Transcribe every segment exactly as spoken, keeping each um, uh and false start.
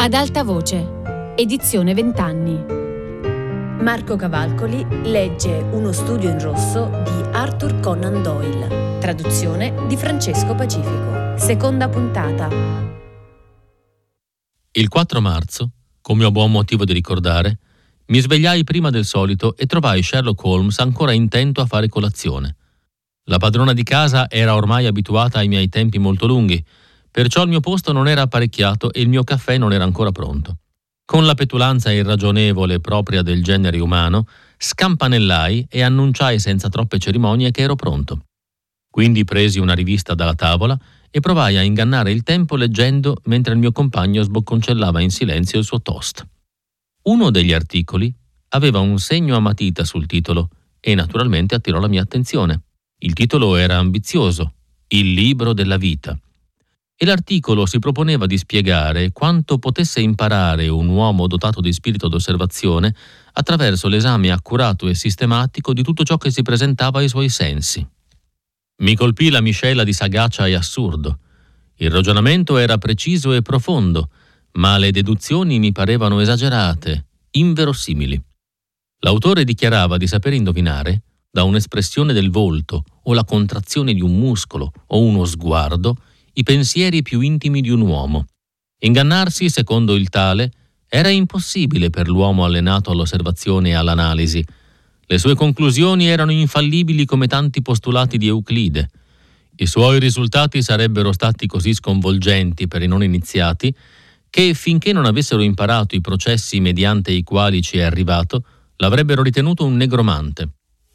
Ad alta voce, edizione vent'anni. Marco Cavalcoli legge Uno studio in rosso di Arthur Conan Doyle. Traduzione di Francesco Pacifico. Seconda puntata. Il quattro marzo, come ho buon motivo di ricordare, mi svegliai prima del solito e trovai Sherlock Holmes ancora intento a fare colazione. La padrona di casa era ormai abituata ai miei tempi molto lunghi, perciò il mio posto non era apparecchiato e il mio caffè non era ancora pronto. Con la petulanza irragionevole propria del genere umano, scampanellai e annunciai senza troppe cerimonie che ero pronto. Quindi presi una rivista dalla tavola e provai a ingannare il tempo leggendo mentre il mio compagno sbocconcellava in silenzio il suo toast. Uno degli articoli aveva un segno a matita sul titolo e naturalmente attirò la mia attenzione. Il titolo era ambizioso: Il libro della vita. E l'articolo si proponeva di spiegare quanto potesse imparare un uomo dotato di spirito d'osservazione attraverso l'esame accurato e sistematico di tutto ciò che si presentava ai suoi sensi. Mi colpì la miscela di sagacia e assurdo. Il ragionamento era preciso e profondo, ma le deduzioni mi parevano esagerate, inverosimili. L'autore dichiarava di saper indovinare, da un'espressione del volto o la contrazione di un muscolo o uno sguardo, i pensieri più intimi di un uomo. Ingannarsi, secondo il tale, era impossibile per l'uomo allenato all'osservazione e all'analisi. Le sue conclusioni erano infallibili come tanti postulati di Euclide. I suoi risultati sarebbero stati così sconvolgenti per i non iniziati che, finché non avessero imparato i processi mediante i quali ci è arrivato, l'avrebbero ritenuto un negromante.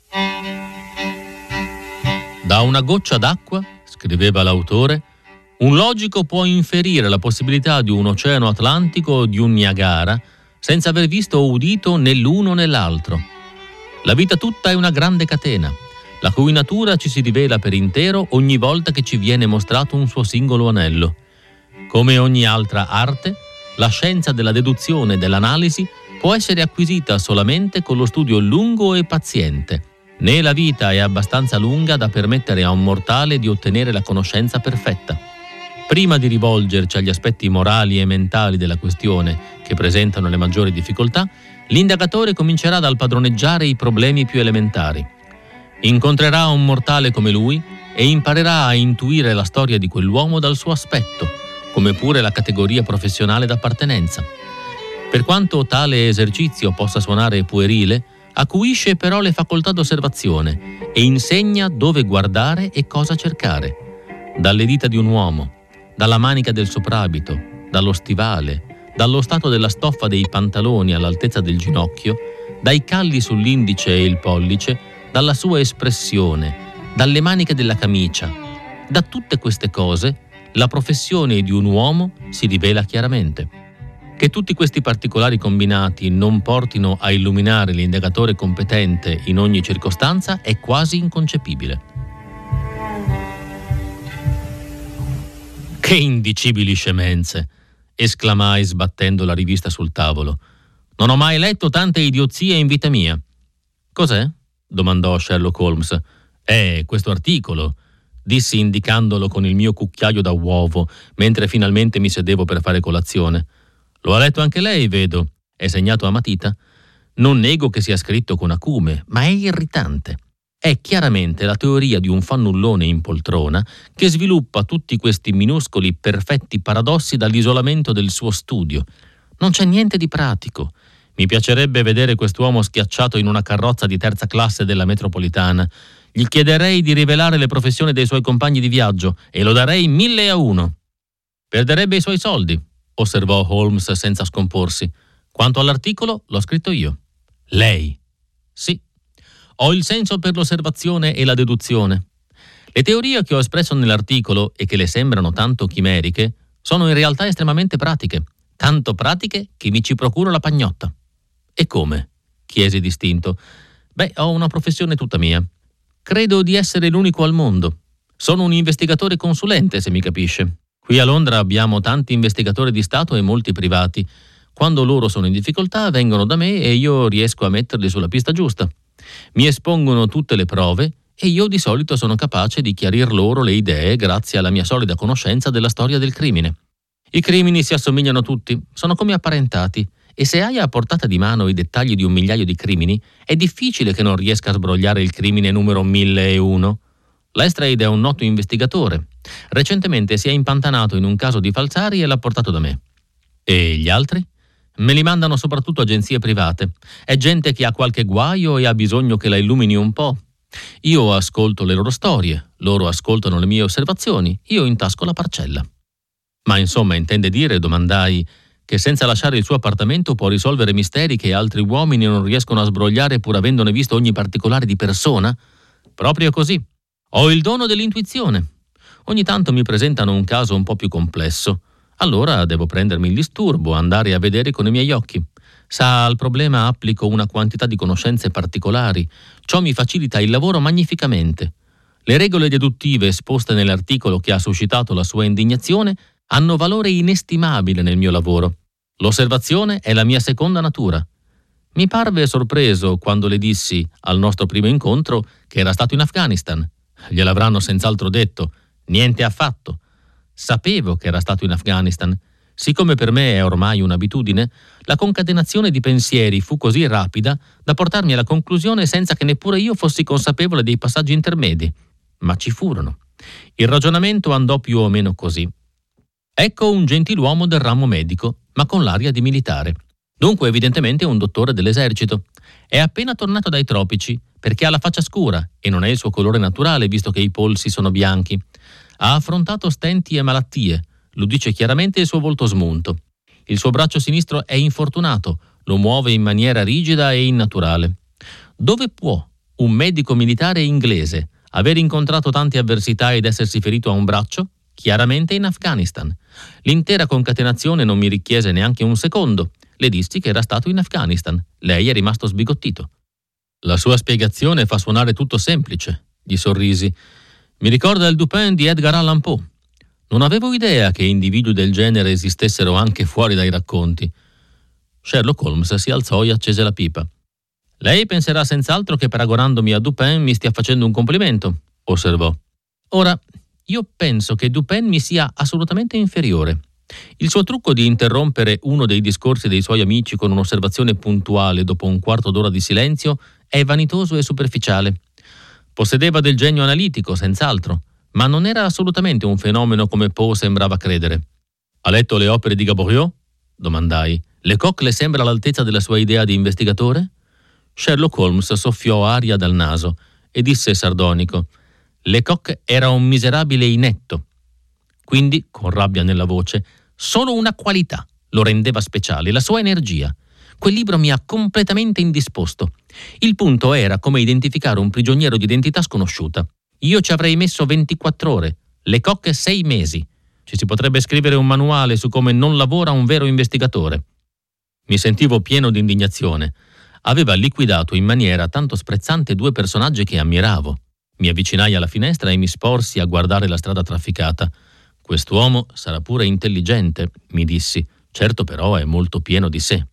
Da una goccia d'acqua, scriveva l'autore, un logico può inferire la possibilità di un oceano Atlantico o di un Niagara senza aver visto o udito né l'uno né l'altro. La vita tutta è una grande catena, la cui natura ci si rivela per intero ogni volta che ci viene mostrato un suo singolo anello. Come ogni altra arte, la scienza della deduzione e dell'analisi può essere acquisita solamente con lo studio lungo e paziente. Né la vita è abbastanza lunga da permettere a un mortale di ottenere la conoscenza perfetta. Prima di rivolgerci agli aspetti morali e mentali della questione che presentano le maggiori difficoltà, l'indagatore comincerà dal padroneggiare i problemi più elementari. Incontrerà un mortale come lui e imparerà a intuire la storia di quell'uomo dal suo aspetto, come pure la categoria professionale d'appartenenza. Per quanto tale esercizio possa suonare puerile, acuisce però le facoltà d'osservazione e insegna dove guardare e cosa cercare. Dalle dita di un uomo, dalla manica del soprabito, dallo stivale, dallo stato della stoffa dei pantaloni all'altezza del ginocchio, dai calli sull'indice e il pollice, dalla sua espressione, dalle maniche della camicia. Da tutte queste cose la professione di un uomo si rivela chiaramente. Che tutti questi particolari combinati non portino a illuminare l'indagatore competente in ogni circostanza è quasi inconcepibile. Che indicibili scemenze! Esclamai sbattendo la rivista sul tavolo. Non ho mai letto tante idiozie in vita mia. Cos'è? Domandò Sherlock Holmes. Eh, questo articolo, dissi indicandolo con il mio cucchiaio da uovo, mentre finalmente mi sedevo per fare colazione. Lo ha letto anche lei, vedo. È segnato a matita? Non nego che sia scritto con acume, ma è irritante. È chiaramente la teoria di un fannullone in poltrona che sviluppa tutti questi minuscoli perfetti paradossi dall'isolamento del suo studio. Non c'è niente di pratico. Mi piacerebbe vedere quest'uomo schiacciato in una carrozza di terza classe della metropolitana. Gli chiederei di rivelare le professioni dei suoi compagni di viaggio e lo darei mille a uno. Perderebbe i suoi soldi, osservò Holmes senza scomporsi. Quanto all'articolo, l'ho scritto io. Lei? Sì. Ho il senso per l'osservazione e la deduzione. Le teorie che ho espresso nell'articolo e che le sembrano tanto chimeriche sono in realtà estremamente pratiche, tanto pratiche che mi ci procuro la pagnotta. E come? Chiesi distinto. Beh, ho una professione tutta mia. Credo di essere l'unico al mondo. Sono un investigatore consulente, se mi capisce. Qui a Londra abbiamo tanti investigatori di Stato e molti privati. Quando loro sono in difficoltà vengono da me e io riesco a metterli sulla pista giusta. Mi espongono tutte le prove e io di solito sono capace di chiarir loro le idee grazie alla mia solida conoscenza della storia del crimine. I crimini si assomigliano tutti, sono come apparentati, e se hai a portata di mano i dettagli di un migliaio di crimini, è difficile che non riesca a sbrogliare il crimine numero mille e uno. Lestrade è un noto investigatore. Recentemente si è impantanato in un caso di falsari e l'ha portato da me. E gli altri? Me li mandano soprattutto agenzie private. È gente che ha qualche guaio e ha bisogno che la illumini un po'. Io ascolto le loro storie, loro ascoltano le mie osservazioni, io intasco la parcella. Ma insomma, intende dire, domandai, che senza lasciare il suo appartamento può risolvere misteri che altri uomini non riescono a sbrogliare pur avendone visto ogni particolare di persona? Proprio così. Ho il dono dell'intuizione. Ogni tanto mi presentano un caso un po' più complesso. Allora devo prendermi il disturbo, andare a vedere con i miei occhi. Sa, al problema applico una quantità di conoscenze particolari. Ciò mi facilita il lavoro magnificamente. Le regole deduttive esposte nell'articolo che ha suscitato la sua indignazione hanno valore inestimabile nel mio lavoro. L'osservazione è la mia seconda natura. Mi parve sorpreso quando le dissi, al nostro primo incontro, che era stato in Afghanistan. Gliel'avranno senz'altro detto. Niente affatto. Sapevo che era stato in Afghanistan. Siccome per me è ormai un'abitudine, la concatenazione di pensieri fu così rapida da portarmi alla conclusione senza che neppure io fossi consapevole dei passaggi intermedi. Ma ci furono. Il ragionamento andò più o meno così. Ecco un gentiluomo del ramo medico, ma con l'aria di militare. Dunque evidentemente un dottore dell'esercito. È appena tornato dai tropici, perché ha la faccia scura e non è il suo colore naturale, visto che i polsi sono bianchi. Ha affrontato stenti e malattie, lo dice chiaramente il suo volto smunto. Il suo braccio sinistro è infortunato, lo muove in maniera rigida e innaturale. Dove può un medico militare inglese aver incontrato tante avversità ed essersi ferito a un braccio? Chiaramente in Afghanistan. L'intera concatenazione non mi richiese neanche un secondo. Le dissi che era stato in Afghanistan. Lei è rimasto sbigottito. La sua spiegazione fa suonare tutto semplice, gli sorrisi. Mi ricorda il Dupin di Edgar Allan Poe. Non avevo idea che individui del genere esistessero anche fuori dai racconti. Sherlock Holmes si alzò e accese la pipa. Lei penserà senz'altro che paragonandomi a Dupin mi stia facendo un complimento, osservò. Ora, io penso che Dupin mi sia assolutamente inferiore. Il suo trucco di interrompere uno dei discorsi dei suoi amici con un'osservazione puntuale dopo un quarto d'ora di silenzio è vanitoso e superficiale. Possedeva del genio analitico, senz'altro, ma non era assolutamente un fenomeno come Poe sembrava credere. Ha letto le opere di Gaboriau? Domandai. Lecoq le sembra all'altezza della sua idea di investigatore? Sherlock Holmes soffiò aria dal naso e disse sardonico: Lecoq era un miserabile inetto. Quindi, con rabbia nella voce, solo una qualità lo rendeva speciale, la sua energia. Quel libro mi ha completamente indisposto. Il punto era come identificare un prigioniero di identità sconosciuta. Io ci avrei messo ventiquattro ore, Lecoq sei mesi. Ci si potrebbe scrivere un manuale su come non lavora un vero investigatore. Mi sentivo pieno di indignazione. Aveva liquidato in maniera tanto sprezzante due personaggi che ammiravo. Mi avvicinai alla finestra e mi sporsi a guardare la strada trafficata. Quest'uomo sarà pure intelligente, mi dissi, certo però è molto pieno di sé.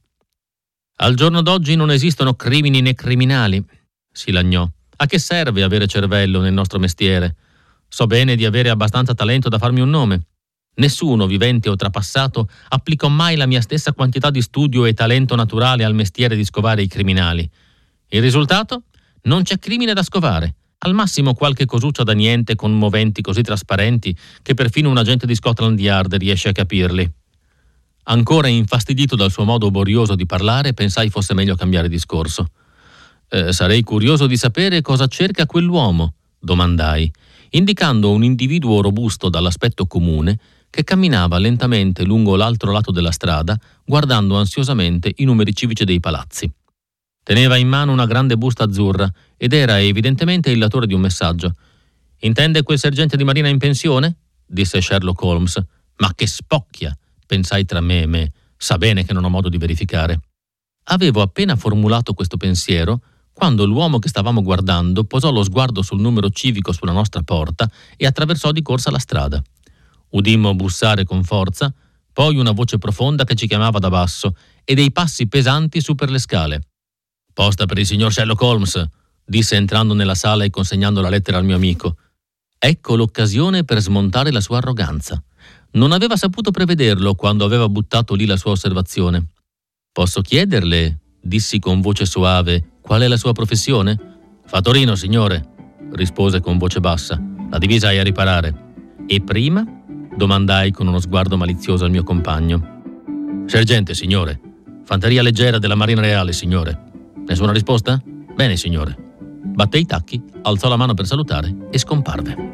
Al giorno d'oggi non esistono crimini né criminali, si lagnò. A che serve avere cervello nel nostro mestiere? So bene di avere abbastanza talento da farmi un nome. Nessuno, vivente o trapassato, applicò mai la mia stessa quantità di studio e talento naturale al mestiere di scovare i criminali. Il risultato? Non c'è crimine da scovare. Al massimo qualche cosuccia da niente con moventi così trasparenti che perfino un agente di Scotland Yard riesce a capirli. Ancora infastidito dal suo modo borioso di parlare, pensai fosse meglio cambiare discorso. Eh, sarei curioso di sapere cosa cerca quell'uomo, domandai, indicando un individuo robusto dall'aspetto comune che camminava lentamente lungo l'altro lato della strada, guardando ansiosamente i numeri civici dei palazzi. Teneva in mano una grande busta azzurra ed era evidentemente il latore di un messaggio. «Intende quel sergente di marina in pensione?» disse Sherlock Holmes. «Ma che spocchia!» pensai tra me e me. Sa bene che non ho modo di verificare. Avevo appena formulato questo pensiero quando l'uomo che stavamo guardando posò lo sguardo sul numero civico sulla nostra porta e attraversò di corsa la strada. Udimmo bussare con forza, poi una voce profonda che ci chiamava da basso e dei passi pesanti su per le scale. «Posta per il signor Sherlock Holmes», disse entrando nella sala e consegnando la lettera al mio amico. Ecco l'occasione per smontare la sua arroganza. Non aveva saputo prevederlo quando aveva buttato lì la sua osservazione. «Posso chiederle», dissi con voce soave, «qual è la sua professione?» «Fattorino, signore», rispose con voce bassa. «La divisa è a riparare». «E prima?» domandai con uno sguardo malizioso al mio compagno. «Sergente, signore. Fanteria leggera della Marina Reale, signore». «Nessuna risposta?» «Bene, signore». Batté i tacchi, alzò la mano per salutare e scomparve.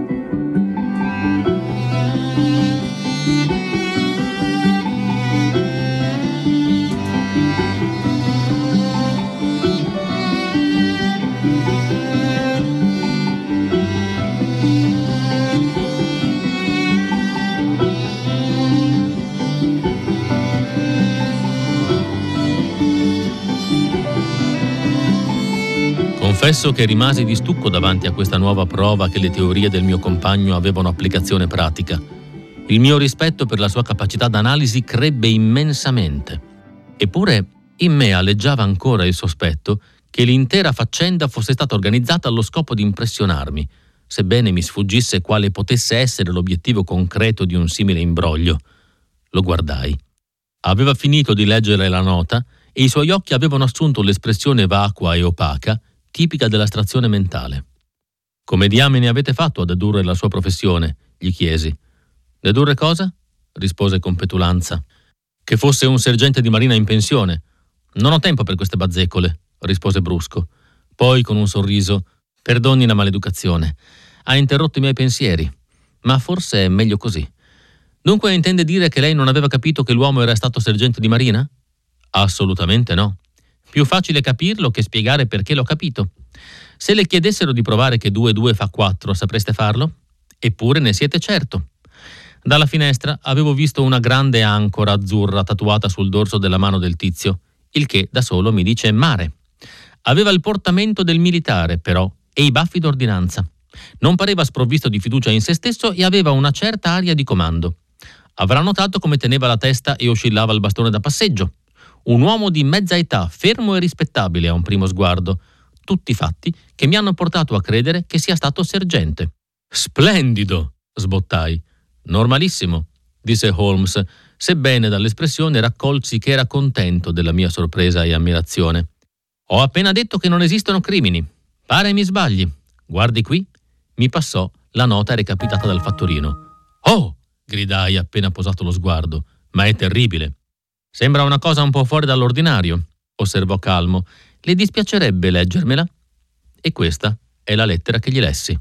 Confesso che rimasi di stucco davanti a questa nuova prova che le teorie del mio compagno avevano applicazione pratica. Il mio rispetto per la sua capacità d'analisi crebbe immensamente. Eppure in me alleggiava ancora il sospetto che l'intera faccenda fosse stata organizzata allo scopo di impressionarmi, sebbene mi sfuggisse quale potesse essere l'obiettivo concreto di un simile imbroglio. Lo guardai. Aveva finito di leggere la nota e i suoi occhi avevano assunto l'espressione vacua e opaca tipica dell'astrazione mentale. «Come diamine avete fatto a dedurre la sua professione?» gli chiesi. «Dedurre cosa?» rispose con petulanza. «Che fosse un sergente di marina in pensione. Non ho tempo per queste bazzecole», rispose brusco. Poi, con un sorriso, «Perdoni la maleducazione. Ha interrotto i miei pensieri. Ma forse è meglio così. Dunque intende dire che lei non aveva capito che l'uomo era stato sergente di marina?» «Assolutamente no. Più facile capirlo che spiegare perché l'ho capito. Se le chiedessero di provare che due e due fa quattro, sapreste farlo? Eppure ne siete certo. Dalla finestra avevo visto una grande ancora azzurra tatuata sul dorso della mano del tizio, il che da solo mi dice mare. Aveva il portamento del militare, però, e i baffi d'ordinanza. Non pareva sprovvisto di fiducia in se stesso e aveva una certa aria di comando. Avrà notato come teneva la testa e oscillava il bastone da passeggio. Un uomo di mezza età, fermo e rispettabile a un primo sguardo. Tutti fatti che mi hanno portato a credere che sia stato sergente. «Splendido!» sbottai. «Normalissimo», disse Holmes, sebbene dall'espressione raccolsi che era contento della mia sorpresa e ammirazione. «Ho appena detto che non esistono crimini. Pare mi sbagli. Guardi qui». Mi passò la nota recapitata dal fattorino. «Oh!» gridai appena posato lo sguardo. «Ma è terribile». «Sembra una cosa un po' fuori dall'ordinario», osservò calmo. «Le dispiacerebbe leggermela?» E questa è la lettera che gli lessi.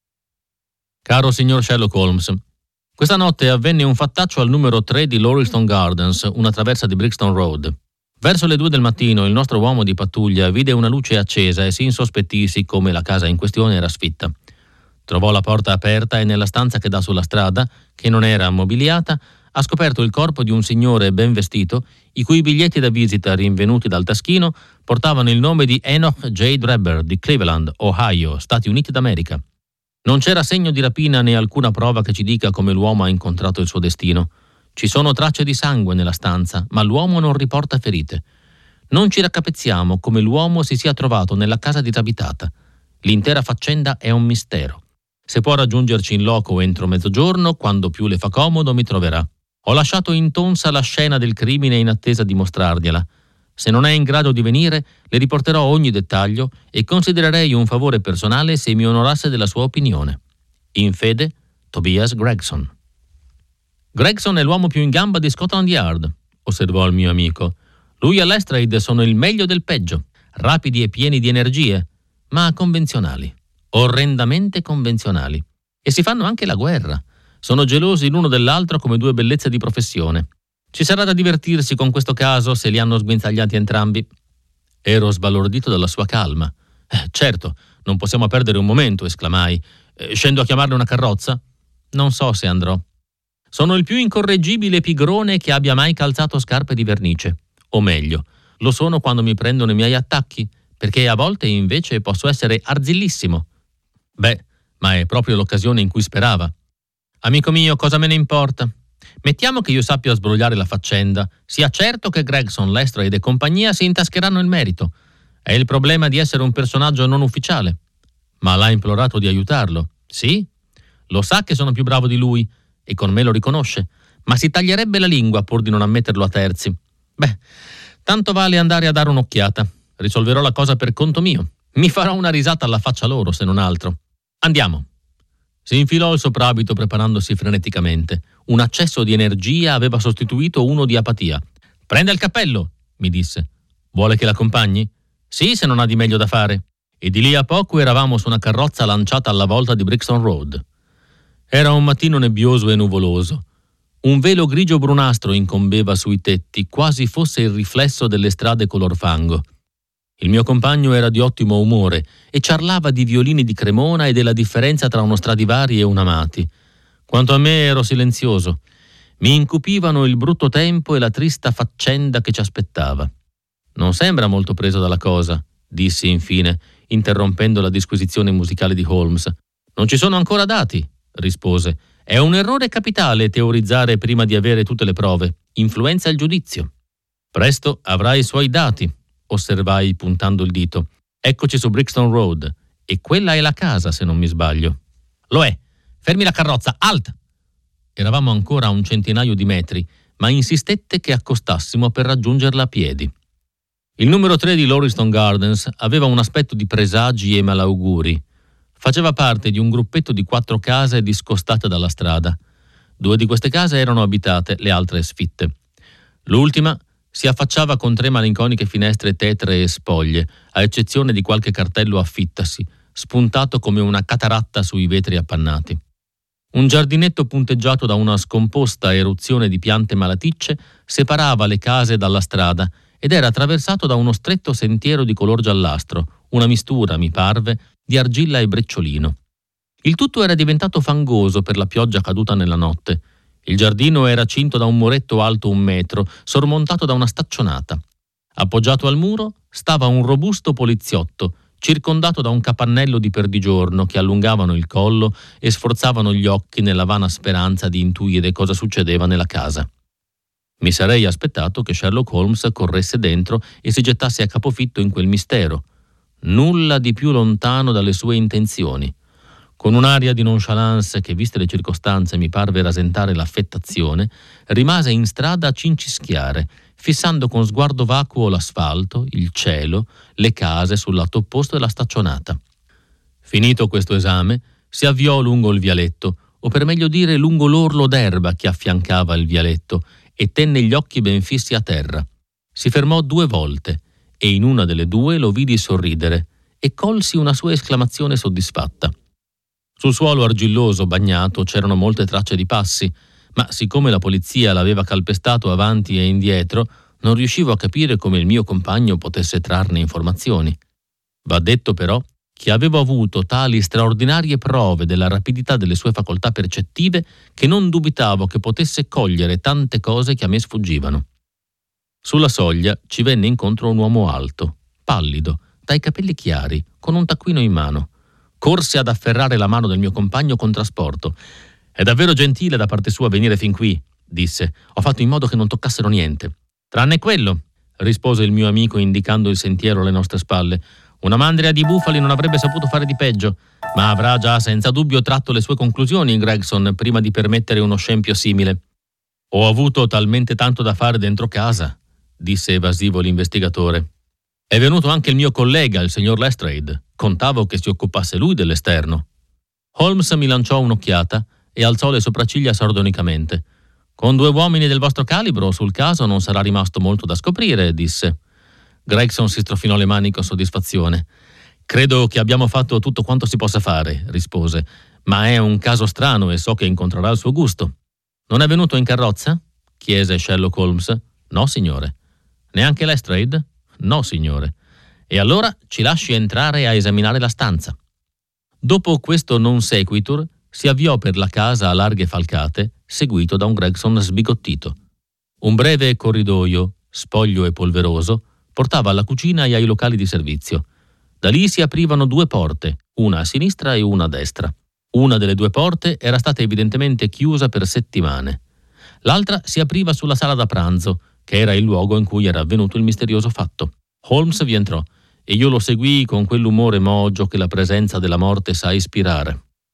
«Caro signor Sherlock Holmes, questa notte avvenne un fattaccio al numero tre di Laurelstone Gardens, una traversa di Brixton Road. Verso le due del mattino il nostro uomo di pattuglia vide una luce accesa e si insospettì siccome la casa in questione era sfitta. Trovò la porta aperta e nella stanza che dà sulla strada, che non era ammobiliata, ha scoperto il corpo di un signore ben vestito, i cui biglietti da visita rinvenuti dal taschino portavano il nome di Enoch J. Drebber di Cleveland, Ohio, Stati Uniti d'America. Non c'era segno di rapina né alcuna prova che ci dica come l'uomo ha incontrato il suo destino. Ci sono tracce di sangue nella stanza, ma l'uomo non riporta ferite. Non ci raccapezziamo come l'uomo si sia trovato nella casa disabitata. L'intera faccenda è un mistero. Se può raggiungerci in loco entro mezzogiorno, quando più le fa comodo, mi troverà. Ho lasciato intonsa la scena del crimine in attesa di mostrargliela. Se non è in grado di venire, le riporterò ogni dettaglio e considererei un favore personale se mi onorasse della sua opinione. In fede, Tobias Gregson. Gregson è l'uomo più in gamba di Scotland Yard, osservò il mio amico. Lui e Lestrade sono il meglio del peggio, rapidi e pieni di energie, ma convenzionali, orrendamente convenzionali. E si fanno anche la guerra. Sono gelosi l'uno dell'altro come due bellezze di professione. Ci sarà da divertirsi con questo caso se li hanno sguinzagliati entrambi. Ero sbalordito dalla sua calma. Eh, certo, non possiamo perdere un momento, esclamai. Eh, scendo a chiamarle una carrozza? Non so se andrò. Sono il più incorreggibile pigrone che abbia mai calzato scarpe di vernice. O meglio, lo sono quando mi prendono i miei attacchi, perché a volte invece posso essere arzillissimo. Beh, ma è proprio l'occasione in cui sperava. Amico mio, cosa me ne importa? Mettiamo che io sappia sbrogliare la faccenda, sia certo che Gregson, Lestrade e compagnia si intascheranno il merito. È il problema di essere un personaggio non ufficiale. Ma l'ha implorato di aiutarlo. Sì? Lo sa che sono più bravo di lui e con me lo riconosce, ma si taglierebbe la lingua pur di non ammetterlo a terzi. Beh, tanto vale andare a dare un'occhiata. Risolverò la cosa per conto mio. Mi farò una risata alla faccia loro, se non altro. Andiamo. Si infilò il soprabito preparandosi freneticamente. Un accesso di energia aveva sostituito uno di apatia. «Prenda il cappello», mi disse. «Vuole che l'accompagni?» «Sì, se non ha di meglio da fare». E di lì a poco eravamo su una carrozza lanciata alla volta di Brixton Road. Era un mattino nebbioso e nuvoloso. Un velo grigio-brunastro incombeva sui tetti, quasi fosse il riflesso delle strade color fango. Il mio compagno era di ottimo umore e ciarlava di violini di Cremona e della differenza tra uno Stradivari e un Amati. Quanto a me ero silenzioso. Mi incupivano il brutto tempo e la trista faccenda che ci aspettava. «Non sembra molto preso dalla cosa», dissi infine, interrompendo la disquisizione musicale di Holmes. «Non ci sono ancora dati», rispose. «È un errore capitale teorizzare prima di avere tutte le prove. Influenza il giudizio». «Presto avrà i suoi dati», osservai puntando il dito. «Eccoci su Brixton Road. E quella è la casa, se non mi sbaglio». «Lo è. Fermi la carrozza. Alt!» Eravamo ancora a un centinaio di metri, ma insistette che accostassimo per raggiungerla a piedi. Il numero tre di Lauriston Gardens aveva un aspetto di presagi e malauguri. Faceva parte di un gruppetto di quattro case discostate dalla strada. Due di queste case erano abitate, le altre sfitte. L'ultima si affacciava con tre malinconiche finestre tetre e spoglie, a eccezione di qualche cartello affittasi, spuntato come una cataratta sui vetri appannati. Un giardinetto punteggiato da una scomposta eruzione di piante malaticce separava le case dalla strada ed era attraversato da uno stretto sentiero di color giallastro, una mistura, mi parve, di argilla e brecciolino. Il tutto era diventato fangoso per la pioggia caduta nella notte. Il giardino era cinto da un muretto alto un metro, sormontato da una staccionata. Appoggiato al muro stava un robusto poliziotto, circondato da un capannello di perdigiorno che allungavano il collo e sforzavano gli occhi nella vana speranza di intuire cosa succedeva nella casa. Mi sarei aspettato che Sherlock Holmes corresse dentro e si gettasse a capofitto in quel mistero. Nulla di più lontano dalle sue intenzioni. Con un'aria di nonchalance che, viste le circostanze, mi parve rasentare l'affettazione, rimase in strada a cincischiare, fissando con sguardo vacuo l'asfalto, il cielo, le case sul lato opposto della staccionata. Finito questo esame, si avviò lungo il vialetto, o per meglio dire lungo l'orlo d'erba che affiancava il vialetto, e tenne gli occhi ben fissi a terra. Si fermò due volte, e in una delle due lo vidi sorridere, e colsi una sua esclamazione soddisfatta. Sul suolo argilloso bagnato c'erano molte tracce di passi, ma siccome la polizia l'aveva calpestato avanti e indietro, non riuscivo a capire come il mio compagno potesse trarne informazioni. Va detto però che avevo avuto tali straordinarie prove della rapidità delle sue facoltà percettive che non dubitavo che potesse cogliere tante cose che a me sfuggivano. Sulla soglia ci venne incontro un uomo alto, pallido, dai capelli chiari, con un taccuino in mano. Corse ad afferrare la mano del mio compagno con trasporto. «È davvero gentile da parte sua venire fin qui», disse. «Ho fatto in modo che non toccassero niente». «Tranne quello», rispose il mio amico indicando il sentiero alle nostre spalle. «Una mandria di bufali non avrebbe saputo fare di peggio, ma avrà già senza dubbio tratto le sue conclusioni, Gregson, prima di permettere uno scempio simile». «Ho avuto talmente tanto da fare dentro casa», disse evasivo l'investigatore. «È venuto anche il mio collega, il signor Lestrade. Contavo che si occupasse lui dell'esterno». Holmes mi lanciò un'occhiata e alzò le sopracciglia sardonicamente. «Con due uomini del vostro calibro sul caso non sarà rimasto molto da scoprire», disse. Gregson si strofinò le mani con soddisfazione. «Credo che abbiamo fatto tutto quanto si possa fare», rispose, «ma è un caso strano e so che incontrerà il suo gusto». «Non è venuto in carrozza?» chiese Sherlock Holmes. «No, signore». «Neanche Lestrade?» «No, signore». «E allora ci lasci entrare a esaminare la stanza». Dopo questo non sequitur si avviò per la casa a larghe falcate, seguito da un Gregson sbigottito. Un breve corridoio, spoglio e polveroso, portava alla cucina e ai locali di servizio. Da lì si aprivano due porte, una a sinistra e una a destra. Una delle due porte era stata evidentemente chiusa per settimane. L'altra si apriva sulla sala da pranzo, che era il luogo in cui era avvenuto il misterioso fatto. Holmes vi entrò e io lo seguii con quell'umore mogio che la presenza della morte sa ispirare.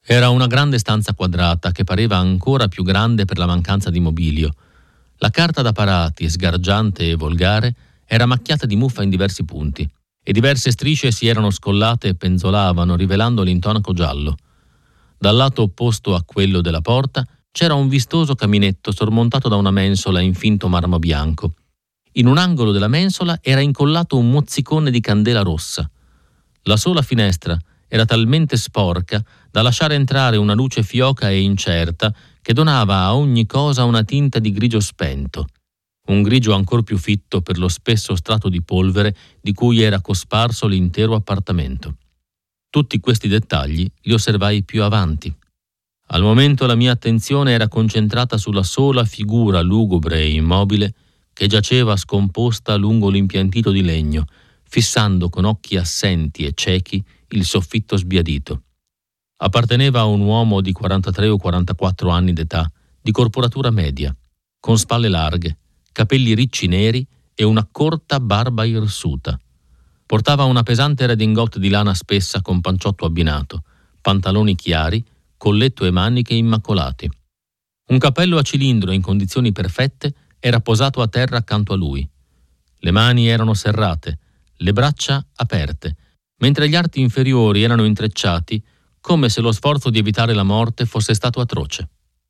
Era una grande stanza quadrata che pareva ancora più grande per la mancanza di mobilio. La carta da parati, sgargiante e volgare, era macchiata di muffa in diversi punti e diverse strisce si erano scollate e penzolavano, rivelando l'intonaco giallo. Dal lato opposto a quello della porta c'era un vistoso caminetto sormontato da una mensola in finto marmo bianco. In un angolo della mensola era incollato un mozzicone di candela rossa. La sola finestra era talmente sporca da lasciare entrare una luce fioca e incerta che donava a ogni cosa una tinta di grigio spento, un grigio ancor più fitto per lo spesso strato di polvere di cui era cosparso l'intero appartamento. Tutti questi dettagli li osservai più avanti. Al momento la mia attenzione era concentrata sulla sola figura lugubre e immobile che giaceva scomposta lungo l'impiantito di legno, fissando con occhi assenti e ciechi il soffitto sbiadito. Apparteneva a un uomo di quarantatré o quarantaquattro anni d'età, di corporatura media, con spalle larghe, capelli ricci neri e una corta barba irsuta. Portava una pesante redingote di lana spessa con panciotto abbinato, pantaloni chiari, colletto e maniche immacolati. Un cappello a cilindro in condizioni perfette era posato a terra accanto a lui. Le mani erano serrate, le braccia aperte, mentre gli arti inferiori erano intrecciati, come se lo sforzo di evitare la morte fosse stato atroce.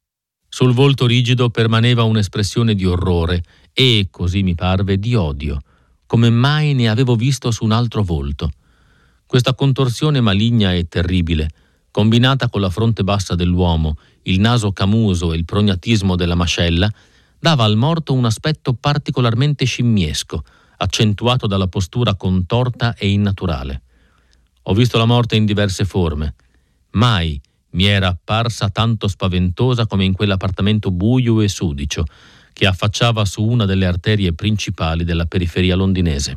Sul volto rigido permaneva un'espressione di orrore e, così mi parve, di odio, come mai ne avevo visto su un altro volto. Questa contorsione maligna e terribile, combinata con la fronte bassa dell'uomo, il naso camuso e il prognatismo della mascella, dava al morto un aspetto particolarmente scimmiesco, accentuato dalla postura contorta e innaturale. Ho visto la morte in diverse forme. Mai mi era apparsa tanto spaventosa come in quell'appartamento buio e sudicio che affacciava su una delle arterie principali della periferia londinese.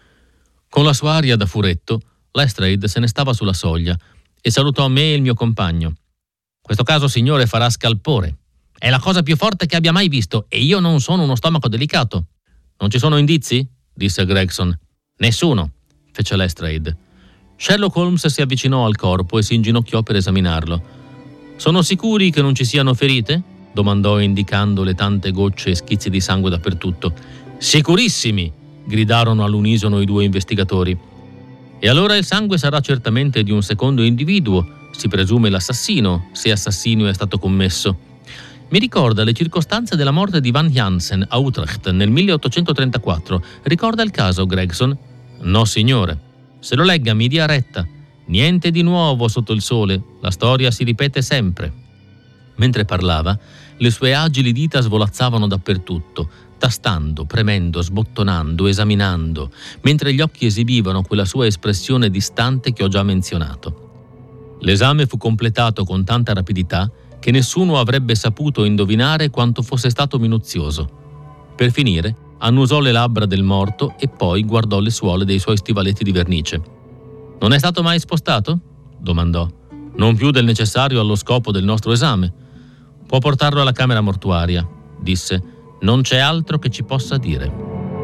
Con la sua aria da furetto, Lestrade se ne stava sulla soglia e salutò me e il mio compagno. «Questo caso, signore, farà scalpore. È la cosa più forte che abbia mai visto e io non sono uno stomaco delicato». «Non ci sono indizi?» disse Gregson. «Nessuno», fece Lestrade. Sherlock Holmes si avvicinò al corpo e si inginocchiò per esaminarlo. «Sono sicuri che non ci siano ferite?» domandò indicando le tante gocce e schizzi di sangue dappertutto. «Sicurissimi!» gridarono all'unisono i due investigatori. «E allora il sangue sarà certamente di un secondo individuo, si presume l'assassino, se assassinio è stato commesso. Mi ricorda le circostanze della morte di Van Jansen a Utrecht nel milleottocentotrentaquattro. Ricorda il caso, Gregson?» «No, signore». «Se lo legga, mi dia retta. Niente di nuovo sotto il sole, la storia si ripete sempre». Mentre parlava, le sue agili dita svolazzavano dappertutto, tastando, premendo, sbottonando, esaminando, mentre gli occhi esibivano quella sua espressione distante che ho già menzionato. L'esame fu completato con tanta rapidità che nessuno avrebbe saputo indovinare quanto fosse stato minuzioso. Per finire, annusò le labbra del morto e poi guardò le suole dei suoi stivaletti di vernice. «Non è stato mai spostato?» domandò. «Non più del necessario allo scopo del nostro esame. Può portarlo alla camera mortuaria», disse. «Non c'è altro che ci possa dire».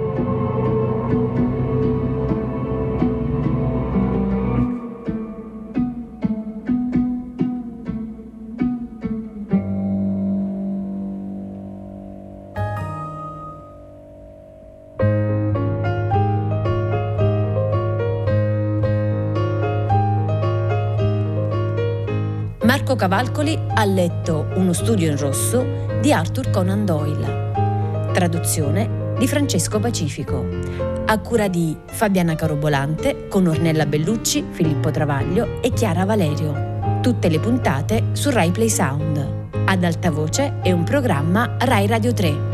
Marco Cavalcoli ha letto Uno studio in rosso di Arthur Conan Doyle. Traduzione di Francesco Pacifico. A cura di Fabiana Carobolante con Ornella Bellucci, Filippo Travaglio e Chiara Valerio. Tutte le puntate su Rai Play Sound. Ad alta voce è un programma Rai Radio tre.